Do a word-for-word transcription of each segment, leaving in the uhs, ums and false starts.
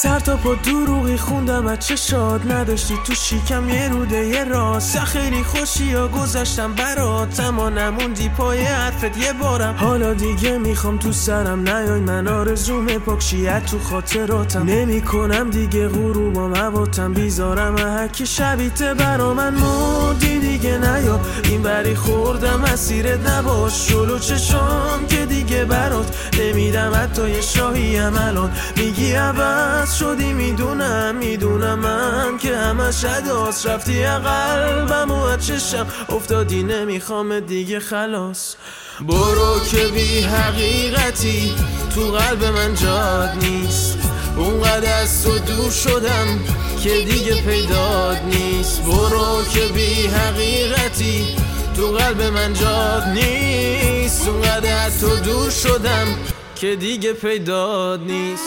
سر تا پا دروغی خوندم از چشات، نداشتی تو شیکم یه روده یه راست. خیلی خوشی یا گذشتم برات، اما نموندی پای حرفت یه بارم. حالا دیگه میخوام تو سرم نیای، من آرزوم پاکشیت تو خاطراتم. نمی کنم دیگه غروبام هواتم، بیزارم هکی شبیته برا من مودی دیگه نیا. این بری خوردم مسیرت نباش، جلو چشام که دیگه برات نمیدم حتی یه شاهی هم. الان میگی عوض شدی، میدونم میدونم من که همش عداس. رفتی قلبم و از چشم افتادی، نمیخوام دیگه خلاص. برو که بی حقیقتی، تو قلب من جاد نیست. اونقدر از تو دور شدم که دیگه پیدات نیست. برو که بی حقیقتی، تو قلب من جاد نیست. اونقدر از تو دور شدم که دیگه پیدات نیست.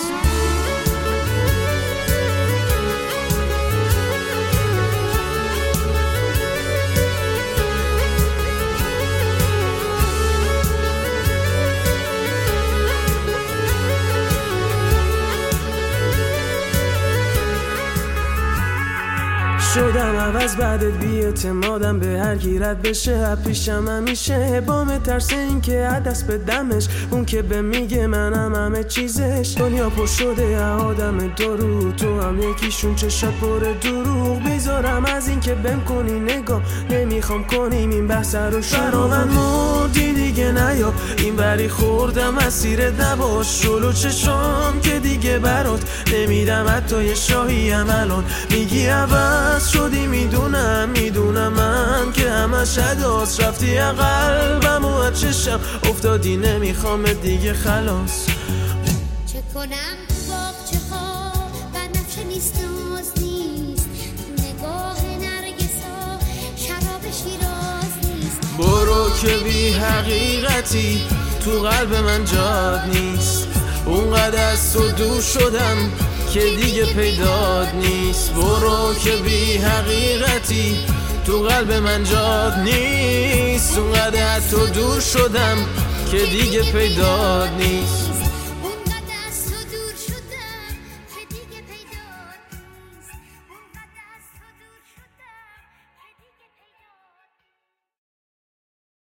شدم عوض بعدت بی اعتمادم، به هر کی رد بشه پیشم همیشه. بام ترس این که دست به دمش، اون که به میگه منم همه چیزش. دنیا پر شده آدم درو، تو هم یکیشون چشات پر دروغ. بیزارم از این که بهم کنی نگاه، نمیخوام کنیم این بحث رو شروع. من مردی دیگه نیا، این بری خوردم مسیرت نباش. جلو چشام که دیگه برات نمیدم حتی یه شاهی هم. الان میگی عوض شدی، میدونم میدونم من که همش عداس. رفتی قلبم و از چشم افتادی، نمیخوام دیگه خلاص. چه کنم تو باغچه ها بنفشه نیست ناز نیست، نگاه نرگسا شراب شیراز نیست. برو که بی حقیقتی، تو قلب من جاد نیست. اونقدر از تو دور شدم که دیگه پیدات نیست. برو که بی حقیقتی، تو قلب من جاد نیست. اونقدر از تو دور شدم که دیگه پیدات نیست.